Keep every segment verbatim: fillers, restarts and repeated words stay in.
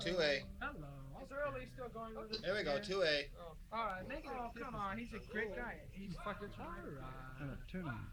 two A. Hello. It's early. Still going with it. There we go, two A. Oh, all right. Make it. Oh, come on. He's a great guy. He's fucking All trying. right. Turn on.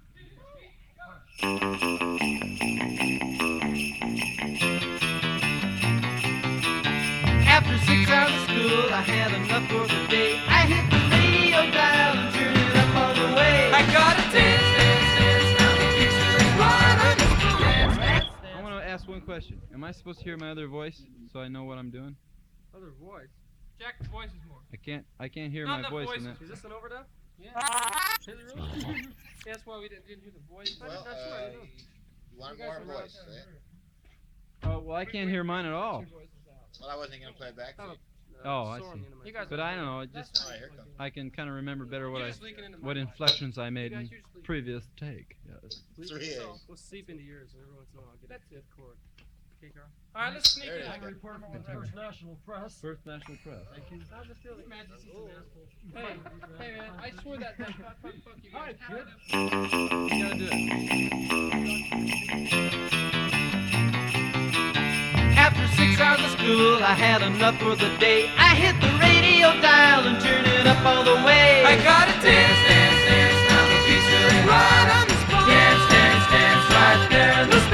After six hours of school, I had enough for the day. I hit the radio dial and turned it up all the way. I got a dance, dance, dance, now the teacher's right on this dance, dance, I dance. want to ask one question. Am I supposed to hear my other voice so I know what I'm doing? Other voice. Jack's voice is more. I can't. I can't hear Not my enough voice voices. in that. Is this an overdub? Yeah. Is it really? Yeah, that's why we didn't, didn't hear the voice. Well, That's uh, right. you want more voice, eh? Oh well, I can't hear mine at all. Well, I wasn't going to play it back to you. Oh, I see. You guys But I don't know. It just All right, here it comes. I can kind of remember better what You're I just leaking into my what mic. inflections I made You guys, in you're just leaking. previous take. Yes. Three A. We'll seep into yours, and every once in a while I'll get a fifth chord. Okay, Carl? All right, let's sneak There it in. is. I'm reporting from the First National Press. First National Press. Thank you. How's it feel? Imagine he's an asshole. Hey, hey man, I swear that that fuck, fuck, fuck you guys. You gotta do it. After six hours of school, I had enough for the day. I hit the radio dial and turned it up all the way. I got a dance, dance, dance, now the teacher's right on the spot. Dance, dance, dance, right there in the spot.